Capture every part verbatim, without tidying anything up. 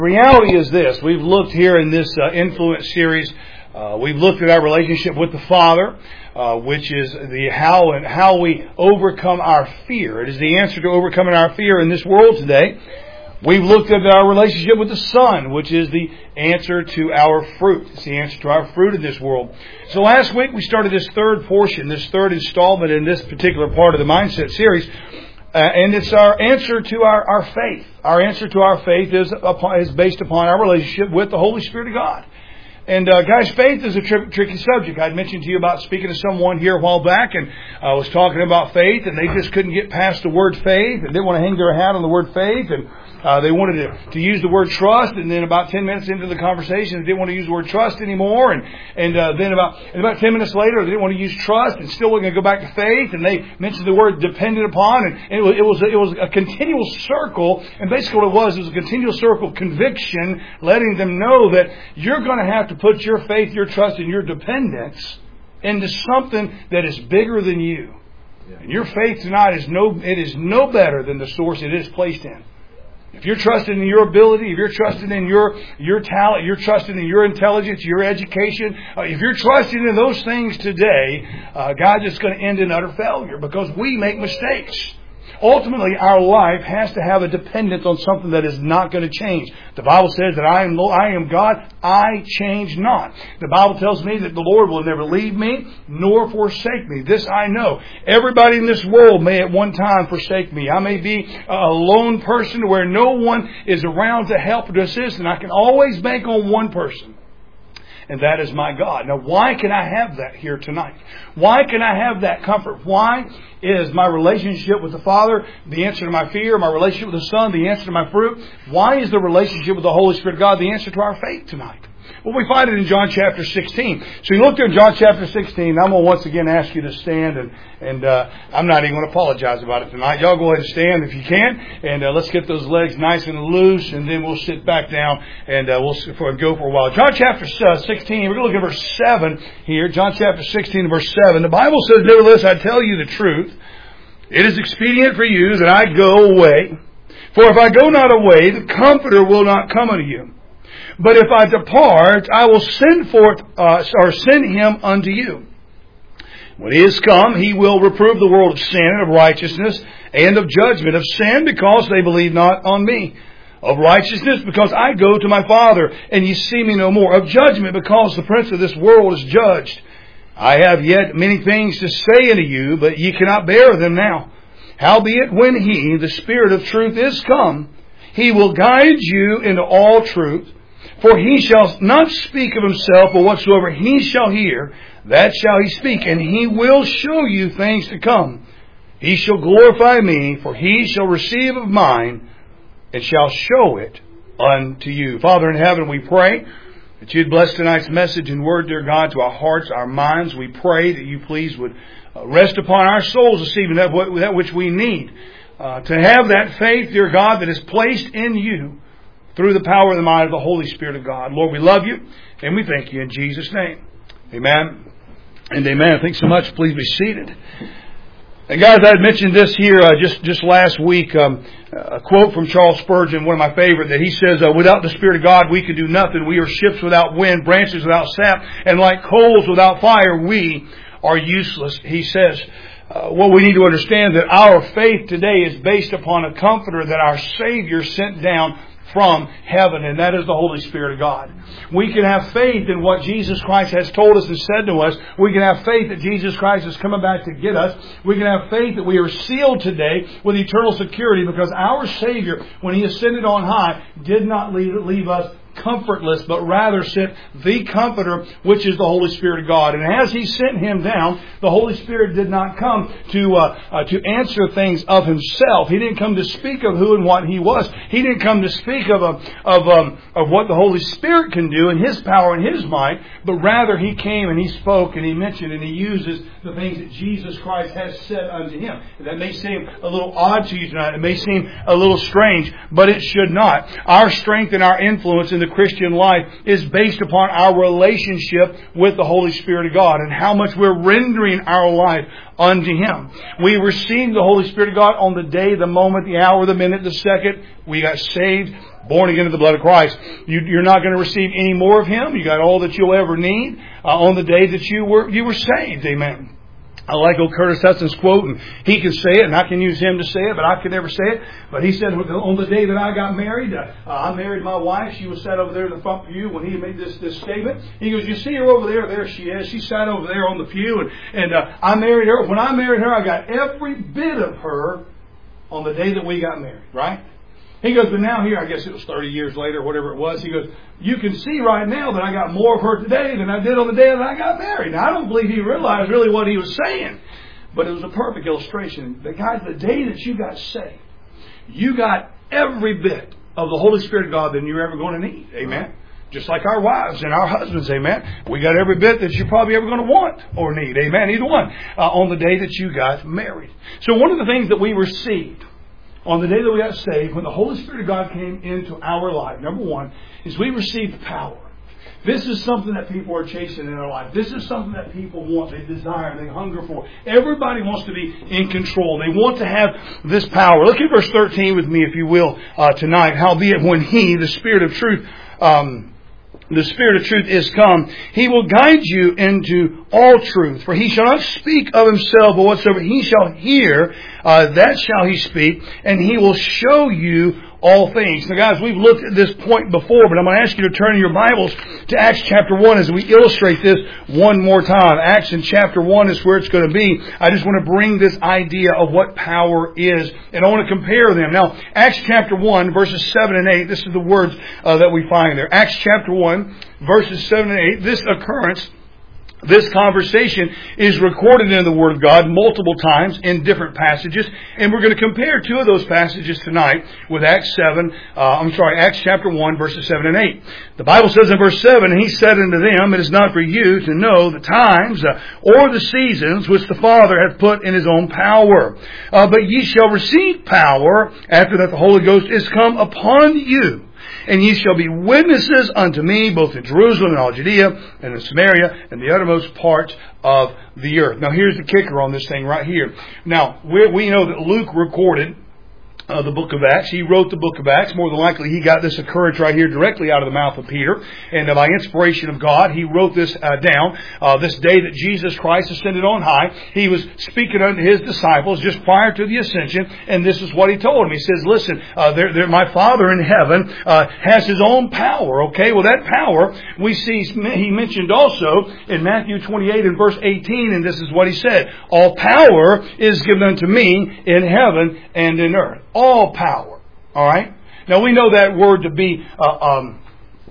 Reality is this. We've looked here in this uh, influence series. Uh, we've looked at our relationship with the Father, uh, which is the how and how we overcome our fear. It is the answer to overcoming our fear in this world today. We've looked at our relationship with the Son, which is the answer to our fruit. It's the answer to our fruit in this world. So last week we started this third portion, this third installment in this particular part of the Mindset series. Uh, and it's our answer to our, our faith. Our answer to our faith is upon, is based upon our relationship with the Holy Spirit of God. And uh, guys, faith is a tri- tricky subject. I'd mentioned to you about speaking to someone here a while back, and I was talking about faith, and they just couldn't get past the word faith, and didn't want to hang their hat on the word faith, and uh, they wanted to, to use the word trust. And then about ten minutes into the conversation, they didn't want to use the word trust anymore. And and uh, then about and about ten minutes later, they didn't want to use trust, and still were going to go back to faith. And they mentioned the word dependent upon, and, and it was it was, it was a continual circle. And basically, what it was it was a continual circle of conviction, letting them know that you're going to have to put your faith, your trust, and your dependence into something that is bigger than you. And your faith tonight is no it is no better than the source it is placed in. If you're trusting in your ability, if you're trusting in your your talent, you're trusting in your intelligence, your education, uh, if you're trusting in those things today, uh, God is going to end in utter failure because we make mistakes. Ultimately, our life has to have a dependence on something that is not going to change. The Bible says that I am I am God, I change not. The Bible tells me that the Lord will never leave me nor forsake me. This I know. Everybody in this world may at one time forsake me. I may be a lone person where no one is around to help or to assist, and I can always bank on one person. And that is my God. Now, why can I have that here tonight? Why can I have that comfort? Why is my relationship with the Father the answer to my fear? My relationship with the Son the answer to my fruit? Why is the relationship with the Holy Spirit of God the answer to our faith tonight? Well, we find it in John chapter sixteen. So you look there in John chapter sixteen. I'm going to once again ask you to stand, and, and uh, I'm not even going to apologize about it tonight. Y'all go ahead and stand if you can, and uh, let's get those legs nice and loose, and then we'll sit back down and uh, we'll for, go for a while. John chapter sixteen, we're going to look at verse seven here. John chapter sixteen, verse seven. The Bible says, "Nevertheless, I tell you the truth. It is expedient for you that I go away. For if I go not away, the Comforter will not come unto you. But if I depart, I will send forth, uh, or send him unto you. When he is come, he will reprove the world of sin and of righteousness and of judgment. Of sin, because they believe not on me. Of righteousness, because I go to my Father, and ye see me no more. Of judgment, because the prince of this world is judged. I have yet many things to say unto you, but ye cannot bear them now. Howbeit, when he, the Spirit of truth, is come, he will guide you into all truth. For he shall not speak of himself, but whatsoever he shall hear, that shall he speak. And he will show you things to come. He shall glorify me, for he shall receive of mine, and shall show it unto you." Father in heaven, we pray that you'd bless tonight's message and word, dear God, to our hearts, our minds. We pray that you please would rest upon our souls this evening, that, that which we need. Uh, to have that faith, dear God, that is placed in you, through the power and the might of the Holy Spirit of God. Lord, we love you, and we thank you in Jesus' name. Amen and amen. Thanks so much. Please be seated. And guys, I had mentioned this here uh, just, just last week, um, a quote from Charles Spurgeon, one of my favorite, that he says, uh, "Without the Spirit of God, we can do nothing. We are ships without wind, branches without sap, and like coals without fire, we are useless." He says, uh, what we need to understand that our faith today is based upon a Comforter that our Savior sent down from heaven, and that is the Holy Spirit of God. We can have faith in what Jesus Christ has told us and said to us. We can have faith that Jesus Christ is coming back to get us. We can have faith that we are sealed today with eternal security because our Savior, when He ascended on high, did not leave, leave us comfortless, but rather sent the Comforter, which is the Holy Spirit of God. And as He sent Him down, the Holy Spirit did not come to uh, uh, to answer things of Himself. He didn't come to speak of who and what He was. He didn't come to speak of uh, of um, of what the Holy Spirit can do in His power and His might, but rather He came and He spoke and He mentioned and He uses the things that Jesus Christ has said unto Him. That may seem a little odd to you tonight. It may seem a little strange, but it should not. Our strength and our influence in the Christian life is based upon our relationship with the Holy Spirit of God and how much we're rendering our life unto Him. We received the Holy Spirit of God on the day, the moment, the hour, the minute, the second. We got saved, born again of the blood of Christ. You, you're not going to receive any more of Him. You got all that you'll ever need uh, on the day that you were you were saved. Amen. I like old Curtis Hudson's quote, and he can say it, and I can use him to say it, but I could never say it. But he said, on the day that I got married, uh, I married my wife. She was sat over there in the front pew when he made this, this statement. He goes, you see her over there? There she is. She sat over there on the pew, and, and uh, I married her. When I married her, I got every bit of her on the day that we got married, right? He goes, but now here, I guess it was thirty years later, whatever it was. He goes, you can see right now that I got more of her today than I did on the day that I got married. Now, I don't believe he realized really what he was saying, but it was a perfect illustration. The guys, the day that you got saved, you got every bit of the Holy Spirit of God that you're ever going to need. Amen. Just like our wives and our husbands, amen. We got every bit that you're probably ever going to want or need, amen. Either one, uh, on the day that you got married. So one of the things that we received on the day that we got saved, when the Holy Spirit of God came into our life, number one, is we received power. This is something that people are chasing in their life. This is something that people want, they desire, they hunger for. Everybody wants to be in control. They want to have this power. Look at verse thirteen with me, if you will, uh, tonight. Howbeit when He, the Spirit of truth, um, the Spirit of truth is come, He will guide you into all truth. For He shall not speak of Himself, but whatsoever He shall hear, uh, that shall He speak, and He will show you all things. Now guys, we've looked at this point before, but I'm going to ask you to turn your Bibles to Acts chapter one as we illustrate this one more time. Acts in chapter one is where it's going to be. I just want to bring this idea of what power is, and I want to compare them. Now, Acts chapter one, verses seven and eight, this is the words uh, that we find there. Acts chapter one, verses seven and eight, this occurrence, this conversation is recorded in the Word of God multiple times in different passages, and we're going to compare two of those passages tonight with Acts seven. Uh, I'm sorry, Acts chapter one, verses seven and eight. The Bible says in verse seven, "And He said unto them, It is not for you to know the times uh, or the seasons which the Father hath put in His own power, uh, but ye shall receive power after that the Holy Ghost is come upon you. And ye shall be witnesses unto me, both in Jerusalem and all Judea, and in Samaria, and the uttermost parts of the earth." Now here's the kicker on this thing right here. Now, we we know that Luke recorded Uh, the book of Acts. He wrote the book of Acts. More than likely, he got this occurrence right here directly out of the mouth of Peter. And uh, by inspiration of God, he wrote this uh, down. Uh, this day that Jesus Christ ascended on high, he was speaking unto His disciples just prior to the ascension. And this is what He told them. He says, listen, uh, they're, they're, my Father in heaven uh, has His own power. Okay, well that power we see He mentioned also in Matthew twenty-eight and verse eighteen. And this is what He said. All power is given unto me in heaven and in earth. All power. All right. Now we know that word to be, uh, um,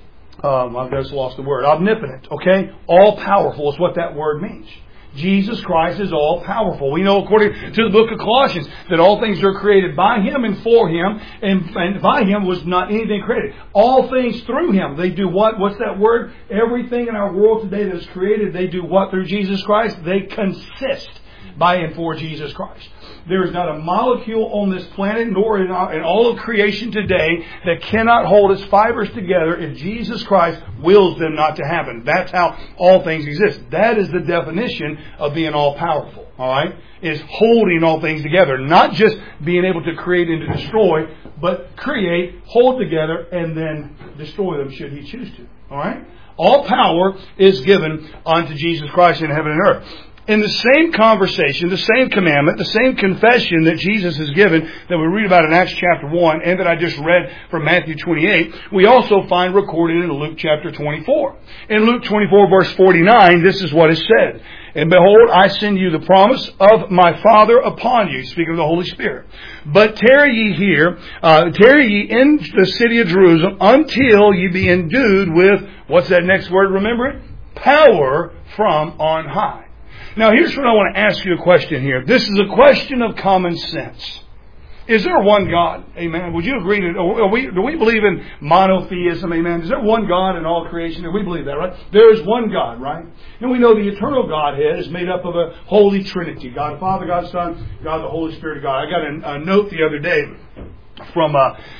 um, I've just lost the word, omnipotent. Okay, all powerful is what that word means. Jesus Christ is all powerful. We know according to the book of Colossians that all things are created by Him and for Him, and, and by Him was not anything created. All things through Him. They do what? What's that word? Everything in our world today that is created, they do what through Jesus Christ? They consist by and for Jesus Christ. There is not a molecule on this planet, nor in, our, in all of creation today, that cannot hold its fibers together if Jesus Christ wills them not to happen. That's how all things exist. That is the definition of being all-powerful. All right, is holding all things together, not just being able to create and to destroy, but create, hold together, and then destroy them should He choose to. All right, all power is given unto Jesus Christ in heaven and earth. In the same conversation, the same commandment, the same confession that Jesus has given that we read about in Acts chapter one and that I just read from Matthew twenty-eight, we also find recorded in Luke chapter twenty-four. In Luke twenty-four verse forty-nine, this is what is said. "And behold, I send you the promise of my Father upon you," speaking of the Holy Spirit. "But tarry ye here, uh, tarry ye in the city of Jerusalem until ye be endued with," what's that next word, remember it? "Power from on high." Now, here's what I want to ask you a question here. This is a question of common sense. Is there one God? Amen. Would you agree? To, are we, do we believe in monotheism? Amen. Is there one God in all creation? Do we believe that, right? There is one God, right? And we know the eternal Godhead is made up of a holy Trinity. God the Father, God the Son, God the Holy Spirit of God. I got a, a note the other day from... Uh,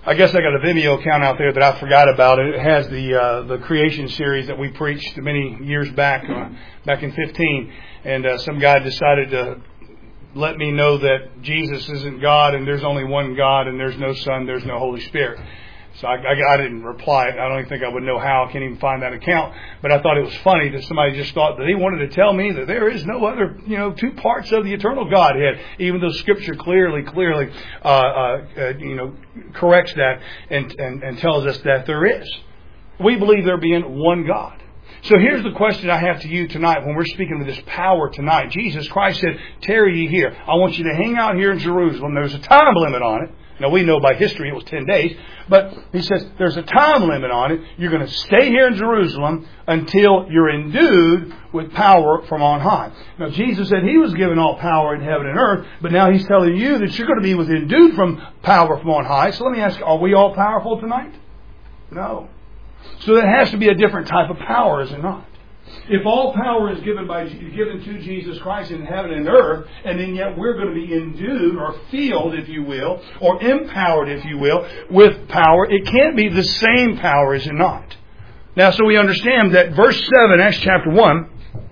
I guess I got a Vimeo account out there that I forgot about. It has the uh, the creation series that we preached many years back, uh, back in fifteen. And uh, some guy decided to let me know that Jesus isn't God and there's only one God and there's no Son, there's no Holy Spirit. So I, I, I didn't reply. I don't even think I would know how. I can't even find that account. But I thought it was funny that somebody just thought that he wanted to tell me that there is no other, you know, two parts of the eternal Godhead, even though Scripture clearly, clearly, uh, uh, uh, you know, corrects that and, and, and tells us that there is. We believe there being one God. So here's the question I have to you tonight when we're speaking of this power tonight. Jesus Christ said, tarry ye here. I want you to hang out here in Jerusalem. There's a time limit on it. Now, we know by history it was ten days, but he says there's a time limit on it. You're going to stay here in Jerusalem until you're endued with power from on high. Now, Jesus said he was given all power in heaven and earth, but now he's telling you that you're going to be with endued from power from on high. So let me ask, are we all powerful tonight? No. So that has to be a different type of power, is it not? If all power is given by given to Jesus Christ in heaven and earth, and then yet we're going to be endued or filled, if you will, or empowered, if you will, with power, it can't be the same power, is it not? Now, so we understand that verse seven, Acts chapter one,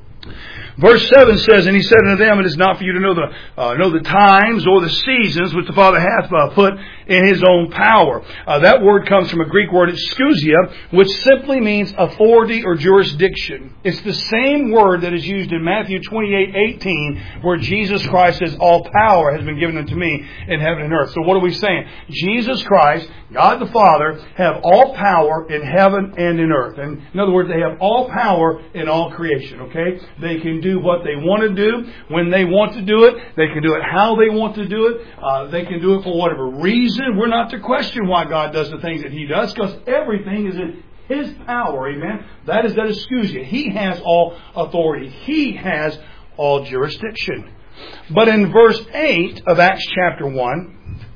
verse seven says, and he said unto them, it is not for you to know the uh, know the times or the seasons which the Father hath uh, put in his own power. Uh, that word comes from a Greek word, exousia, which simply means authority or jurisdiction. It's the same word that is used in Matthew twenty-eight eighteen, where Jesus Christ says, all power has been given unto me in heaven and earth. So what are we saying? Jesus Christ, God the Father, have all power in heaven and in earth. And in other words, they have all power in all creation, okay? They can do what they want to do, when they want to do it. They can do it how they want to do it. Uh, they can do it for whatever reason. We're not to question why God does the things that He does, because everything is in His power, amen? That is that exousia. He has all authority. He has all jurisdiction. But in verse eight of Acts chapter one,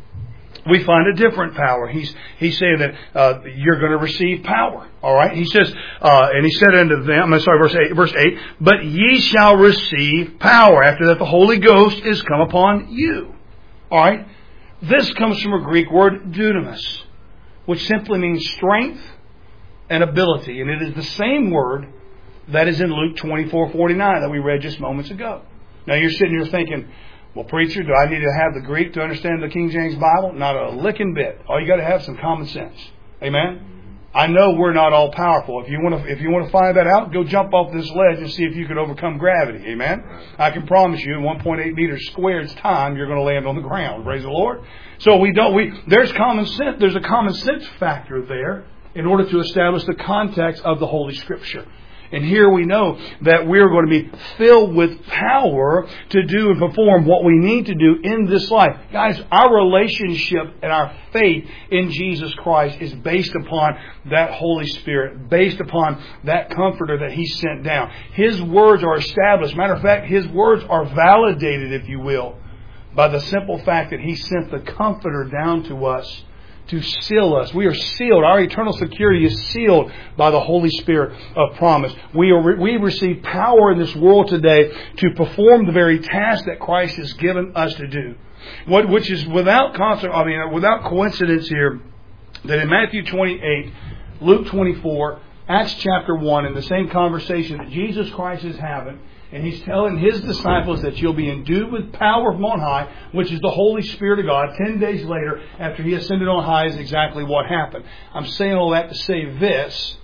we find a different power. He's he's saying that uh, you're going to receive power. All right. He says, uh, and he said unto them, I'm sorry, verse eight, verse eight, but ye shall receive power after that the Holy Ghost is come upon you. All right. This comes from a Greek word, dunamis, which simply means strength and ability, and it is the same word that is in Luke twenty-four forty-nine that we read just moments ago. Now you're sitting here thinking, well, preacher, do I need to have the Greek to understand the King James Bible? Not a licking bit. All you got to have is some common sense. Amen? I know we're not all powerful. If you want to, if you want to find that out, go jump off this ledge and see if you can overcome gravity. Amen? I can promise you, in one point eight meters squared time, you're going to land on the ground. Praise the Lord. So we don't. We there's common sense. There's a common sense factor there in order to establish the context of the Holy Scripture. And here we know that we're going to be filled with power to do and perform what we need to do in this life. Guys, our relationship and our faith in Jesus Christ is based upon that Holy Spirit, based upon that Comforter that He sent down. His words are established. Matter of fact, His words are validated, if you will, by the simple fact that He sent the Comforter down to us to seal us. We are sealed. Our eternal security is sealed by the Holy Spirit of promise. We are, we receive power in this world today to perform the very task that Christ has given us to do. What, which is without concert, I mean, without coincidence here, that in Matthew twenty-eight, Luke twenty-four, Acts chapter one, in the same conversation that Jesus Christ is having, and He's telling His disciples that you'll be endued with power from on high, which is the Holy Spirit of God. Ten days later, after He ascended on high, is exactly what happened. I'm saying all that to say this.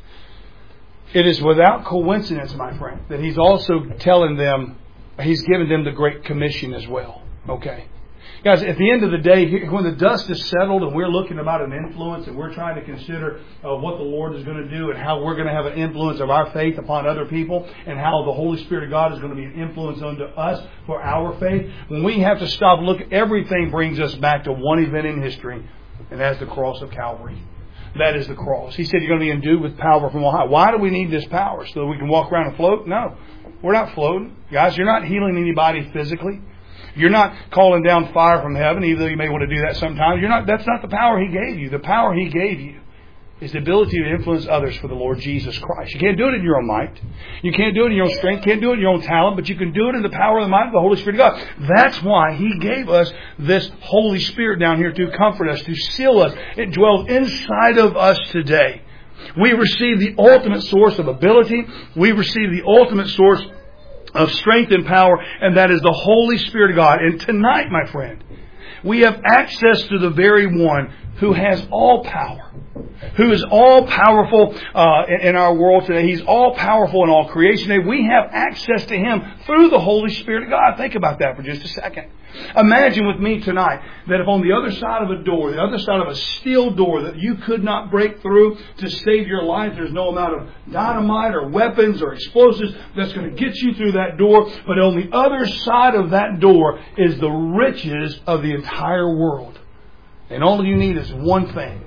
It is without coincidence, my friend, that He's also telling them, He's given them the Great Commission as well. Okay. Guys, at the end of the day, when the dust is settled and we're looking about an influence and we're trying to consider uh, what the Lord is going to do and how we're going to have an influence of our faith upon other people and how the Holy Spirit of God is going to be an influence unto us for our faith, when we have to stop, look, everything brings us back to one event in history, and that's the cross of Calvary. That is the cross. He said you're going to be endued with power from on high. Why do we need this power? So that we can walk around and float? No. We're not floating. Guys, you're not healing anybody physically. You're not calling down fire from heaven, even though you may want to do that sometimes. You're not. That's not the power He gave you. The power He gave you is the ability to influence others for the Lord Jesus Christ. You can't do it in your own might. You can't do it in your own strength. You can't do it in your own talent. But you can do it in the power of the might of the Holy Spirit of God. That's why He gave us this Holy Spirit down here to comfort us, to seal us. It dwells inside of us today. We receive the ultimate source of ability. We receive the ultimate source of strength and power. And that is the Holy Spirit of God. And tonight, my friend, we have access to the very one who has all power, who is all powerful uh, in our world today. He's all powerful in all creation today. We have access to Him through the Holy Spirit of God. Think about that for just a second. Imagine with me tonight that if on the other side of a door, the other side of a steel door that you could not break through to save your life, there's no amount of dynamite or weapons or explosives that's going to get you through that door. But on the other side of that door is the riches of the entire world. And all you need is one thing.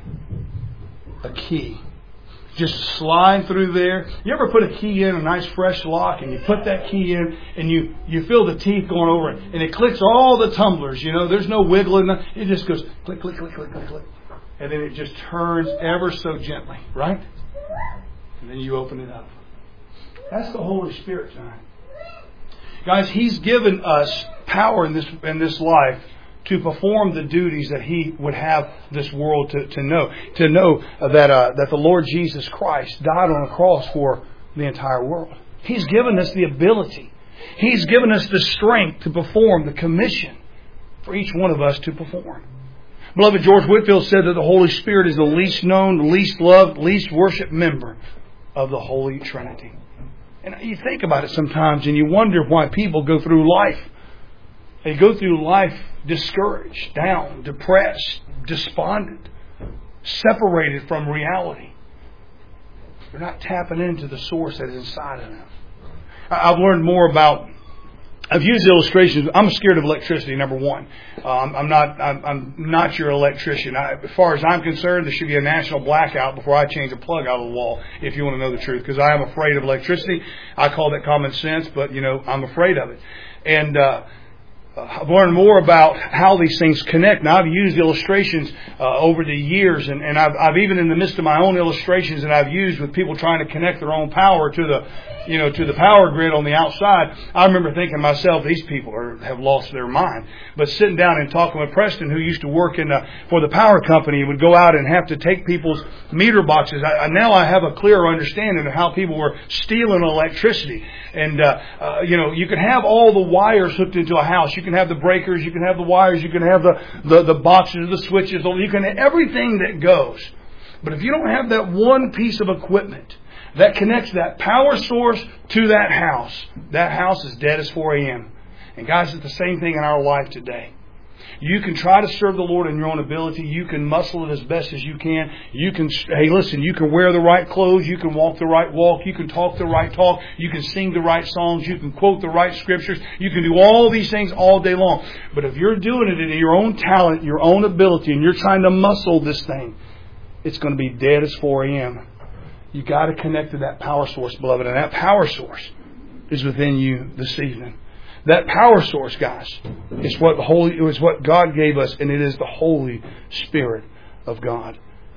A key. Just slide through there. You ever put a key in, a nice fresh lock, and you put that key in, and you, you feel the teeth going over it, and it clicks all the tumblers, you know, there's no wiggling. It just goes click, click, click, click, click, click. And then it just turns ever so gently, right? And then you open it up. That's the Holy Spirit tonight. Guys, He's given us power in this in this life to perform the duties that He would have this world to, to know. To know that uh, that the Lord Jesus Christ died on a cross for the entire world. He's given us the ability. He's given us the strength to perform the commission for each one of us to perform. Beloved, George Whitefield said that the Holy Spirit is the least known, the least loved, least worshipped member of the Holy Trinity. And you think about it sometimes and you wonder why people go through life. They go through life discouraged, down, depressed, despondent, separated from reality. They're not tapping into the source that is inside of them. I've learned more about, I've used illustrations. I'm scared of electricity, number one. Um, I'm not I'm, I'm not your electrician. I, as far as I'm concerned, there should be a national blackout before I change a plug out of the wall, if you want to know the truth, because I am afraid of electricity. I call that common sense, but, you know, I'm afraid of it. And uh I've learned more about how these things connect. Now, I've used illustrations uh, over the years, and, and I've, I've even in the midst of my own illustrations that I've used with people trying to connect their own power to the, you know, to the power grid on the outside. I remember thinking to myself, these people are, have lost their mind. But sitting down and talking with Preston, who used to work in the, for the power company, would go out and have to take people's meter boxes. I, I, now I have a clearer understanding of how people were stealing electricity. And, uh, uh, you know, you can have all the wires hooked into a house. You can have the breakers. You can have the wires. You can have the, the, the boxes, the switches. You can have everything that goes. But if you don't have that one piece of equipment that connects that power source to that house, that house is dead as four a.m. And guys, it's the same thing in our life today. You can try to serve the Lord in your own ability. You can muscle it as best as you can. You can, hey, listen, you can wear the right clothes. You can walk the right walk. You can talk the right talk. You can sing the right songs. You can quote the right scriptures. You can do all these things all day long. But if you're doing it in your own talent, your own ability, and you're trying to muscle this thing, it's going to be dead as four a.m. You got to connect to that power source, beloved. And that power source is within you this evening. That power source, guys, is what the Holy, it was what God gave us, and it is the Holy Spirit of God.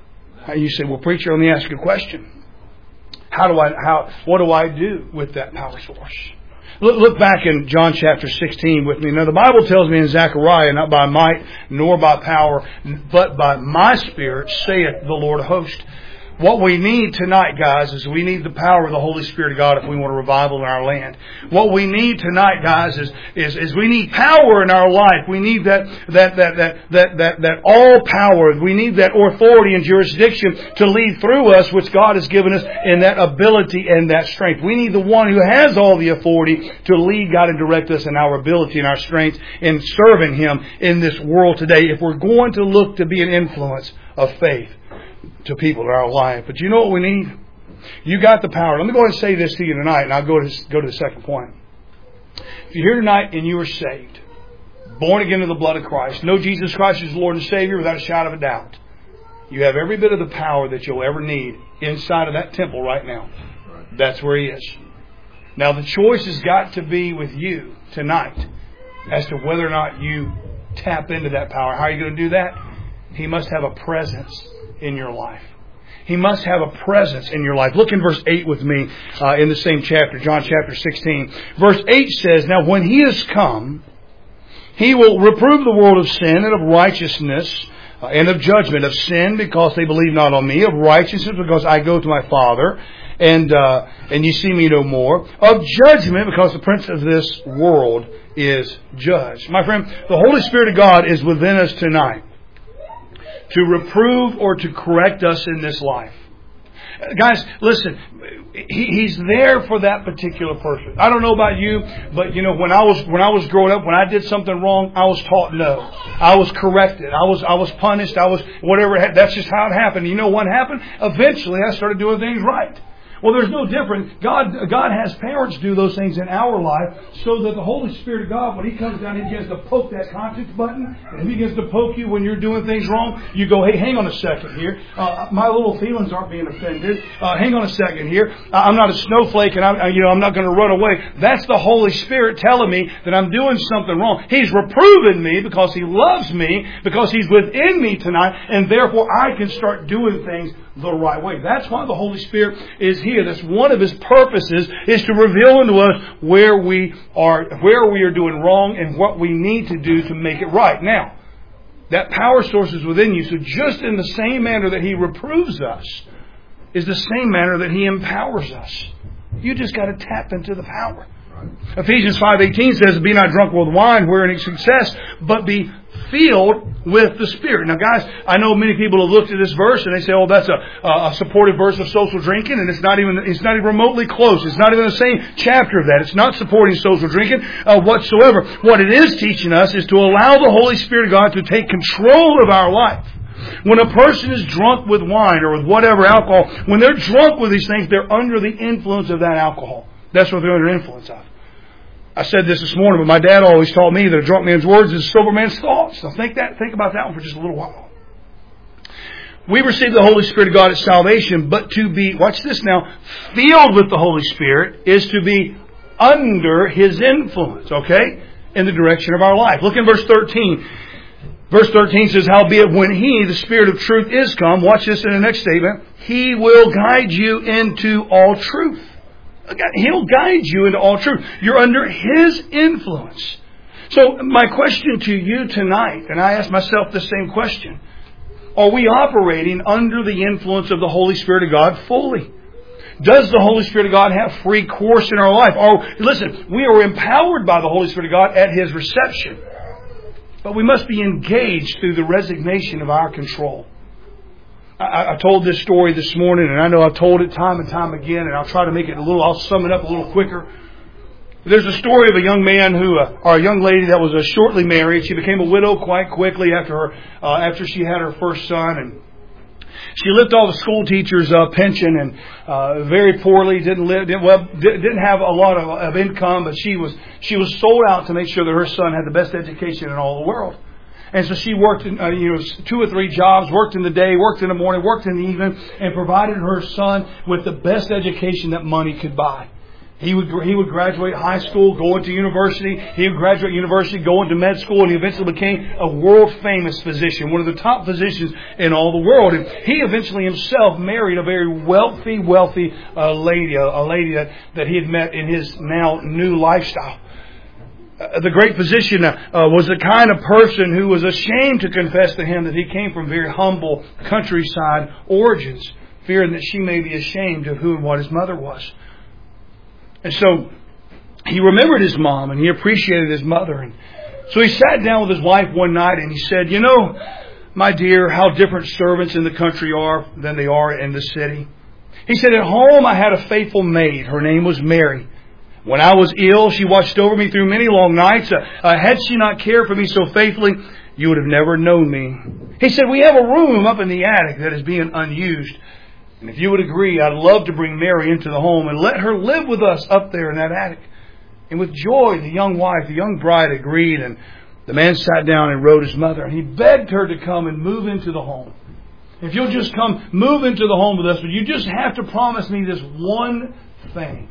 You say, well, preacher, let me ask you a question. How do I, how, what do I do with that power source? Look, look back in John chapter sixteen with me. Now, the Bible tells me in Zechariah, not by might nor by power, but by my Spirit, saith the Lord of hosts. What we need tonight, guys, is we need the power of the Holy Spirit of God if we want a revival in our land. What we need tonight, guys, is is, is we need power in our life. We need that that that that that that that all power. We need that authority and jurisdiction to lead through us, which God has given us, in that ability and that strength. We need the one who has all the authority to lead, God, and direct us in our ability and our strength in serving Him in this world today. If we're going to look to be an influence of faith to people in our life. But you know what we need? You got the power. Let me go ahead and say this to you tonight, and I'll go to go to the second point. If you're here tonight and you are saved, born again in the blood of Christ, know Jesus Christ is Lord and Savior without a shadow of a doubt, you have every bit of the power that you'll ever need inside of that temple right now. That's where He is. Now the choice has got to be with you tonight as to whether or not you tap into that power. How are you going to do that? He must have a presence in your life. He must have a presence in your life. Look in verse eight with me uh, in the same chapter, John chapter sixteen. Verse eight says, "Now when He is come, He will reprove the world of sin and of righteousness uh, and of judgment. Of sin, because they believe not on Me. Of righteousness, because I go to My Father, and uh, and ye see Me no more. Of judgment, because the prince of this world is judged." My friend, the Holy Spirit of God is within us tonight to reprove or to correct us in this life. Guys, listen, he, He's there for that particular person. I don't know about you, but you know, when I was when I was growing up, when I did something wrong, I was taught no. I was corrected. I was I was punished. I was whatever. That's just how it happened. You know what happened? Eventually, I started doing things right. Well, there's no different. God, God has parents do those things in our life so that the Holy Spirit of God, when He comes down, He begins to poke that conscience button, and He begins to poke you when you're doing things wrong. You go, "Hey, hang on a second here. Uh, my little feelings aren't being offended. Uh, hang on a second here. I'm not a snowflake, and I'm, you know, I'm not going to run away." That's the Holy Spirit telling me that I'm doing something wrong. He's reproving me because He loves me, because He's within me tonight, and therefore I can start doing things the right way. That's why the Holy Spirit is here. That's one of His purposes, is to reveal unto us where we are, where we are doing wrong and what we need to do to make it right. Now, that power source is within you. So just in the same manner that He reproves us is the same manner that He empowers us. You just got to tap into the power. Ephesians five eighteen says, "Be not drunk with wine wherein is success, but be filled with the Spirit." Now, guys, I know many people have looked at this verse and they say, "Oh, that's a, a supportive verse of social drinking," and it's not even it's not even remotely close. It's not even the same chapter of that. It's not supporting social drinking uh, whatsoever. What it is teaching us is to allow the Holy Spirit of God to take control of our life. When a person is drunk with wine or with whatever alcohol, when they're drunk with these things, they're under the influence of that alcohol. That's what they're under influence of. I said this this morning, but my dad always taught me that a drunk man's words is a sober man's thoughts. So think that, think about that one for just a little while. We receive the Holy Spirit of God at salvation, but to be, watch this now, filled with the Holy Spirit is to be under His influence, okay, in the direction of our life. Look in verse thirteen. Verse thirteen says, "Howbeit when He, the Spirit of truth, is come," watch this in the next statement, "He will guide you into all truth." He'll guide you into all truth. You're under His influence. So my question to you tonight, and I ask myself the same question, are we operating under the influence of the Holy Spirit of God fully? Does the Holy Spirit of God have free course in our life? Or, listen, we are empowered by the Holy Spirit of God at His reception. But we must be engaged through the resignation of our control. I, I told this story this morning, and I know I've told it time and time again, and I'll try to make it a little, I'll sum it up a little quicker. There's a story of a young man who, uh, or a young lady that was uh, shortly married. She became a widow quite quickly after her, uh, after she had her first son, and she lived off the school teacher's uh, pension, and uh, very poorly. Didn't live, didn't, well, didn't have a lot of, of income, but she was she was sold out to make sure that her son had the best education in all the world. And so she worked in, uh, you know, two or three jobs, worked in the day, worked in the morning, worked in the evening, and provided her son with the best education that money could buy. He would he would graduate high school, go into university. He would graduate university, go into med school, and he eventually became a world-famous physician, one of the top physicians in all the world. And he eventually himself married a very wealthy, wealthy uh, lady, a, a lady that, that he had met in his now new lifestyle. Uh, the great physician uh, uh, was the kind of person who was ashamed to confess to him that he came from very humble countryside origins, fearing that she may be ashamed of who and what his mother was. And so he remembered his mom and he appreciated his mother. And so he sat down with his wife one night and he said, "You know, my dear, how different servants in the country are than they are in the city." He said, "At home I had a faithful maid. Her name was Mary. When I was ill, she watched over me through many long nights. Uh, uh, had she not cared for me so faithfully, you would have never known me." He said, "We have a room up in the attic that is being unused. And if you would agree, I'd love to bring Mary into the home and let her live with us up there in that attic." And with joy, the young wife, the young bride agreed. And the man sat down and wrote his mother. And he begged her to come and move into the home. "If you'll just come, move into the home with us, but you just have to promise me this one thing.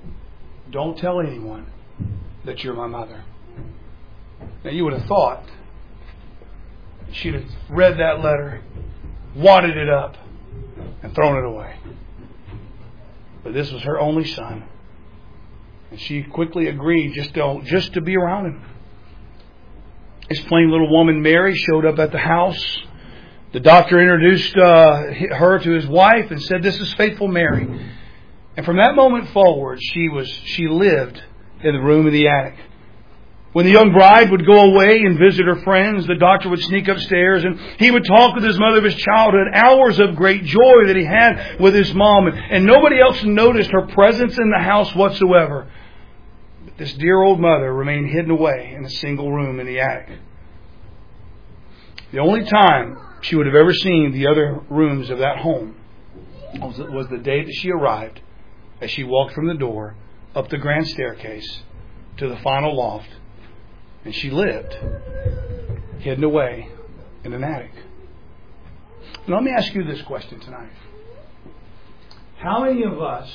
Don't tell anyone that you're my mother." Now you would have thought she'd have read that letter, wadded it up, and thrown it away. But this was her only son. And she quickly agreed just to, just to be around him. This plain little woman, Mary, showed up at the house. The doctor introduced uh, her to his wife and said, "This is faithful Mary." And from that moment forward, she was she lived in the room in the attic. When the young bride would go away and visit her friends, the doctor would sneak upstairs and he would talk with his mother of his childhood, hours of great joy that he had with his mom. And, and nobody else noticed her presence in the house whatsoever. But this dear old mother remained hidden away in a single room in the attic. The only time she would have ever seen the other rooms of that home was, was the day that she arrived, as she walked from the door up the grand staircase to the final loft. And she lived hidden away in an attic. Now, let me ask you this question tonight. How many of us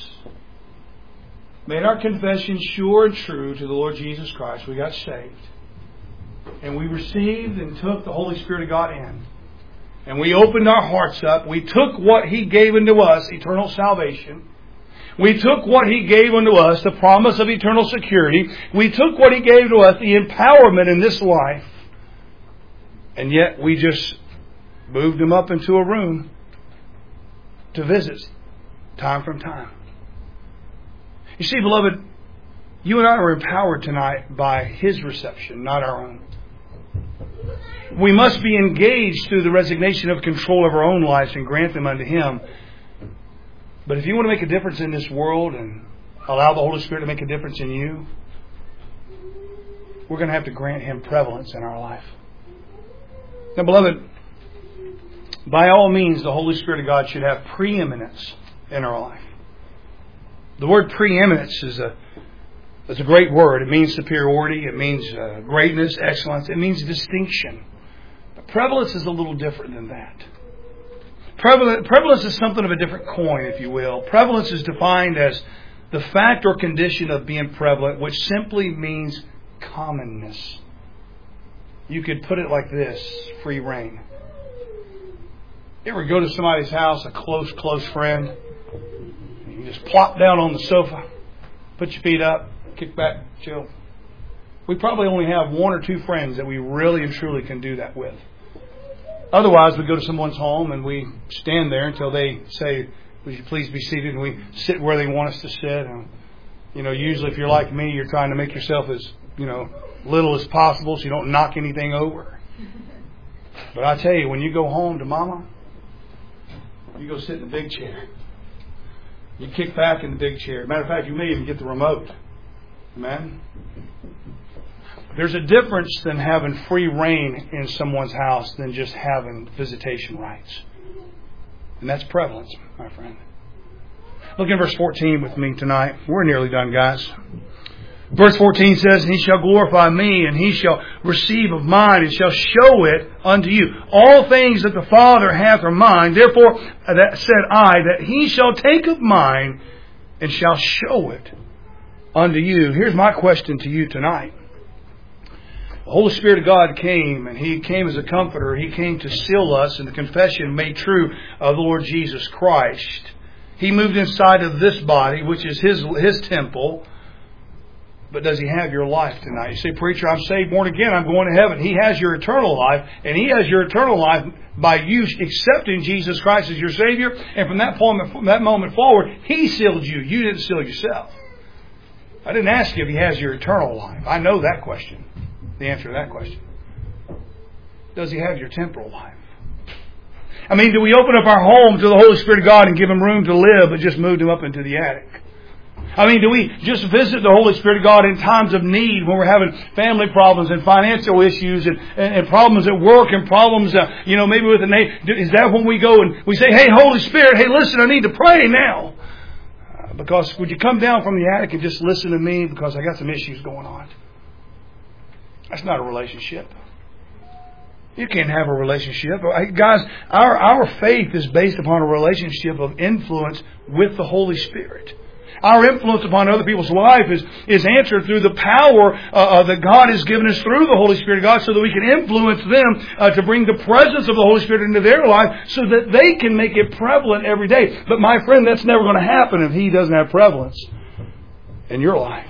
made our confession sure and true to the Lord Jesus Christ? We got saved. And we received and took the Holy Spirit of God in. And we opened our hearts up. We took what He gave unto us, eternal salvation. We took what He gave unto us, the promise of eternal security. We took what He gave to us, the empowerment in this life. And yet we just moved Him up into a room to visit time from time. You see, beloved, you and I are empowered tonight by His reception, not our own. We must be engaged through the resignation of control of our own lives and grant them unto Him. But if you want to make a difference in this world and allow the Holy Spirit to make a difference in you, we're going to have to grant Him prevalence in our life. Now, beloved, by all means, the Holy Spirit of God should have preeminence in our life. The word preeminence is a It's a great word. It means superiority. It means uh, greatness, excellence. It means distinction. But prevalence is a little different than that. Prevalence, prevalence is something of a different coin, if you will. Prevalence is defined as the fact or condition of being prevalent, which simply means commonness. You could put it like this: free reign. You ever go to somebody's house, a close, close friend, and you just plop down on the sofa, put your feet up, kick back, chill. We probably only have one or two friends that we really and truly can do that with. Otherwise, we go to someone's home and we stand there until they say, "Would you please be seated?" And we sit where they want us to sit. And, you know, usually if you're like me, you're trying to make yourself as, you know, little as possible so you don't knock anything over. But I tell you, when you go home to Mama, you go sit in the big chair. You kick back in the big chair. Matter of fact, you may even get the remote. Amen? There's a difference than having free reign in someone's house than just having visitation rights. And that's prevalence, my friend. Look in verse fourteen with me tonight. We're nearly done, guys. Verse fourteen says, "He shall glorify me, and He shall receive of mine, and shall show it unto you. All things that the Father hath are mine. Therefore that said I, that He shall take of mine, and shall show it unto you." Here's my question to you tonight. The Holy Spirit of God came, and He came as a comforter. He came to seal us in the confession made true of the Lord Jesus Christ. He moved inside of this body, which is His, His temple. But does He have your life tonight? You say, "Preacher, I'm saved, born again, I'm going to heaven." He has your eternal life, and He has your eternal life by you accepting Jesus Christ as your Savior. And from that moment, from that moment forward, He sealed you. You didn't seal yourself. I didn't ask you if He has your eternal life. I know that question. The answer to that question. Does He have your temporal life? I mean, do we open up our home to the Holy Spirit of God and give Him room to live, but just moved Him up into the attic? I mean, do we just visit the Holy Spirit of God in times of need when we're having family problems and financial issues and, and, and problems at work and problems, uh, you know, maybe with a neighbor? Is that when we go and we say, "Hey, Holy Spirit, hey, listen, I need to pray now"? Uh, because would you come down from the attic and just listen to me because I got some issues going on? That's not a relationship. You can't have a relationship. Guys, our, our faith is based upon a relationship of influence with the Holy Spirit. Our influence upon other people's life is, is answered through the power uh, uh, that God has given us through the Holy Spirit of God, so that we can influence them uh, to bring the presence of the Holy Spirit into their life so that they can make it prevalent every day. But my friend, that's never going to happen if He doesn't have prevalence in your life.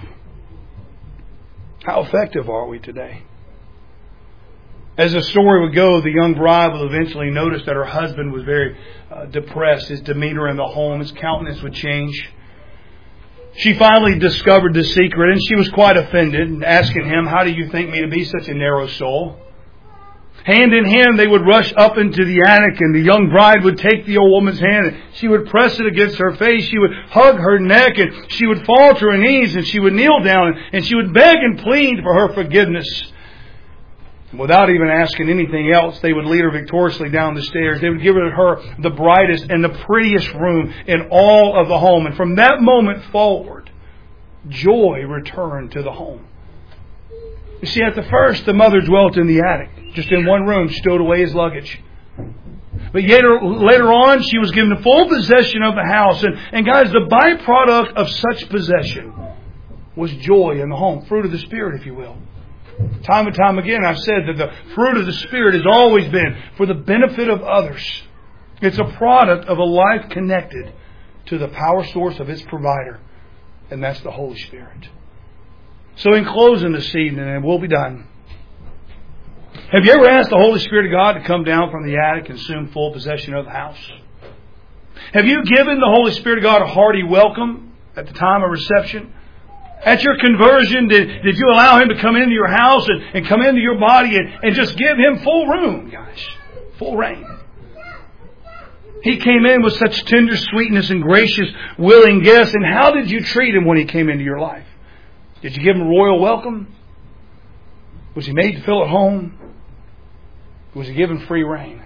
How effective are we today? As the story would go, the young bride will eventually notice that her husband was very uh, depressed. His demeanor in the home, his countenance would change. She finally discovered the secret, and she was quite offended, asking him, "How do you think me to be such a narrow soul?" Hand in hand, they would rush up into the attic, and the young bride would take the old woman's hand, and she would press it against her face. She would hug her neck, and she would fall to her knees, and she would kneel down, and she would beg and plead for her forgiveness. Without even asking anything else, they would lead her victoriously down the stairs. They would give her the brightest and the prettiest room in all of the home. And from that moment forward, joy returned to the home. You see, at the first, the mother dwelt in the attic, just in one room, stowed away his luggage. But later, later on, she was given full possession of the house. And, and guys, the byproduct of such possession was joy in the home. Fruit of the Spirit, if you will. Time and time again, I've said that the fruit of the Spirit has always been for the benefit of others. It's a product of a life connected to the power source of its provider, and that's the Holy Spirit. So in closing this evening, and we'll be done, have you ever asked the Holy Spirit of God to come down from the attic and assume full possession of the house? Have you given the Holy Spirit of God a hearty welcome at the time of reception? At your conversion, did, did you allow Him to come into your house and, and come into your body and, and just give Him full room, guys? Full reign. He came in with such tender sweetness and gracious, willing guest. And how did you treat Him when He came into your life? Did you give Him a royal welcome? Was He made to feel at home? Was He given free reign?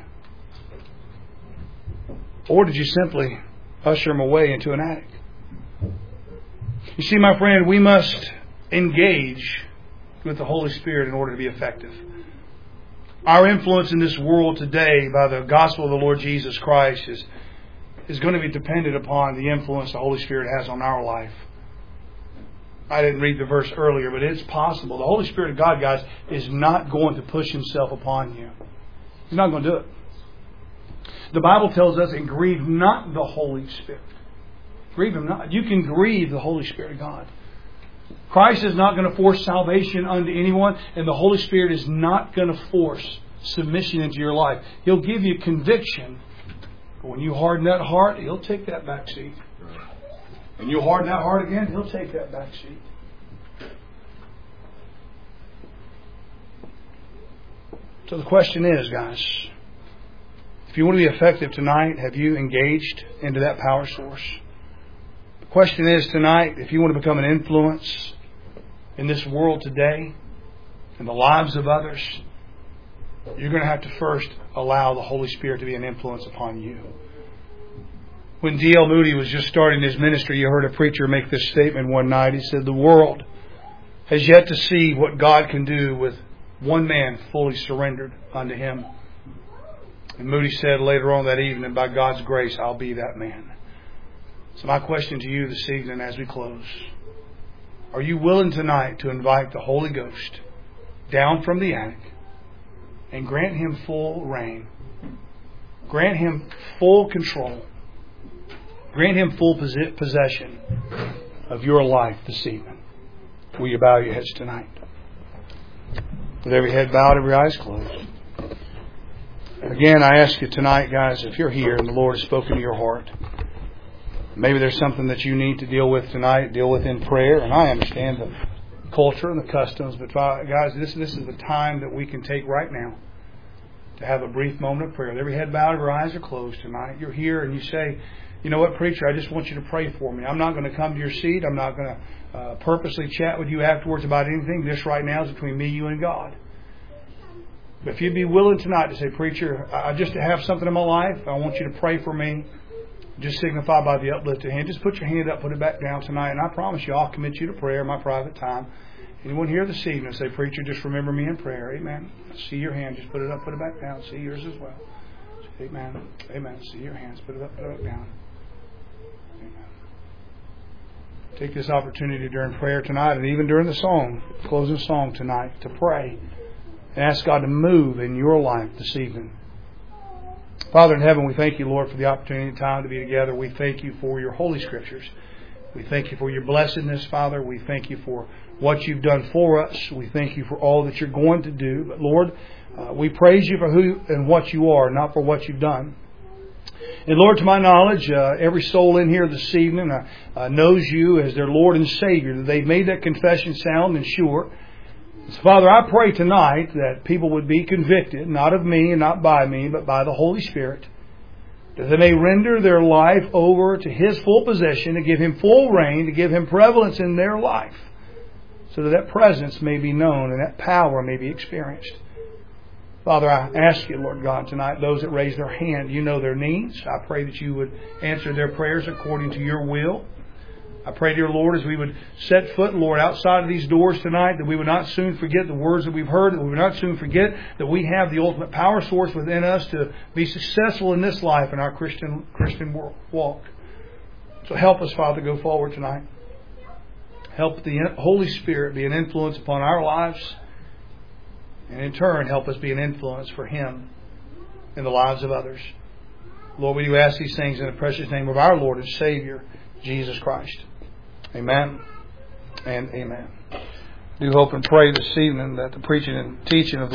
Or did you simply usher Him away into an attic? You see, my friend, we must engage with the Holy Spirit in order to be effective. Our influence in this world today by the gospel of the Lord Jesus Christ is, is going to be dependent upon the influence the Holy Spirit has on our life. I didn't read the verse earlier, but it's possible. The Holy Spirit of God, guys, is not going to push Himself upon you. He's not going to do it. The Bible tells us, and grieve not the Holy Spirit. Grieve Him not. You can grieve the Holy Spirit of God. Christ is not going to force salvation unto anyone, and the Holy Spirit is not going to force submission into your life. He'll give you conviction, but when you harden that heart, He'll take that back seat. And you harden that heart again, He'll take that back seat. So the question is, guys, if you want to be effective tonight, have you engaged into that power source? The question is tonight, if you want to become an influence in this world today, in the lives of others, you're going to have to first allow the Holy Spirit to be an influence upon you. When D L Moody was just starting his ministry, you heard a preacher make this statement one night. He said, "The world has yet to see what God can do with one man fully surrendered unto Him." And Moody said later on that evening, "By God's grace, I'll be that man." So my question to you this evening as we close, are you willing tonight to invite the Holy Ghost down from the attic and grant Him full reign? Grant Him full control. Grant Him full possession of your life this evening. Will you bow your heads tonight? With every head bowed, every eyes closed. Again, I ask you tonight, guys, if you're here and the Lord has spoken to your heart, maybe there's something that you need to deal with tonight, deal with in prayer. And I understand the culture and the customs, but guys, this, this is the time that we can take right now to have a brief moment of prayer. With every head bowed, every eyes are closed tonight. You're here and you say, "You know what, preacher, I just want you to pray for me. I'm not going to come to your seat. I'm not going to uh, purposely chat with you afterwards about anything. This right now is between me, you, and God." But if you'd be willing tonight to say, "Preacher, I just have something in my life. I want you to pray for me," just signify by the uplifted hand. Just put your hand up, put it back down tonight, and I promise you I'll commit you to prayer in my private time. Anyone here this evening say, "Preacher, just remember me in prayer." Amen. See your hand. Just put it up, put it back down. See yours as well. Amen. Amen. See your hands. Put it up, put it back down. Amen. take this opportunity during prayer tonight and even during the song, closing song tonight, to pray and ask God to move in your life this evening. Father in heaven, we thank you, Lord, for the opportunity and time to be together. We thank you for your Holy Scriptures. We thank you for your blessedness, Father. We thank you for what you've done for us. We thank you for all that you're going to do. But Lord, uh, we praise you for who and what you are, not for what you've done. And Lord, to my knowledge, uh, every soul in here this evening uh, uh, knows you as their Lord and Savior, that they've made that confession sound and sure. So Father, I pray tonight that people would be convicted, not of me and not by me, but by the Holy Spirit, that they may render their life over to His full possession, to give Him full reign, to give Him prevalence in their life, so that that presence may be known and that power may be experienced. Father, I ask you, Lord God, tonight, those that raise their hand, you know their needs. I pray that you would answer their prayers according to your will. I pray, dear Lord, as we would set foot, Lord, outside of these doors tonight, that we would not soon forget the words that we've heard, that we would not soon forget that we have the ultimate power source within us to be successful in this life in our Christian Christian walk. So help us, Father, go forward tonight. Help the Holy Spirit be an influence upon our lives, and in turn help us be an influence for Him in the lives of others. Lord, we do ask these things in the precious name of our Lord and Savior, Jesus Christ. Amen and amen. I do hope and pray this evening that the preaching and teaching of the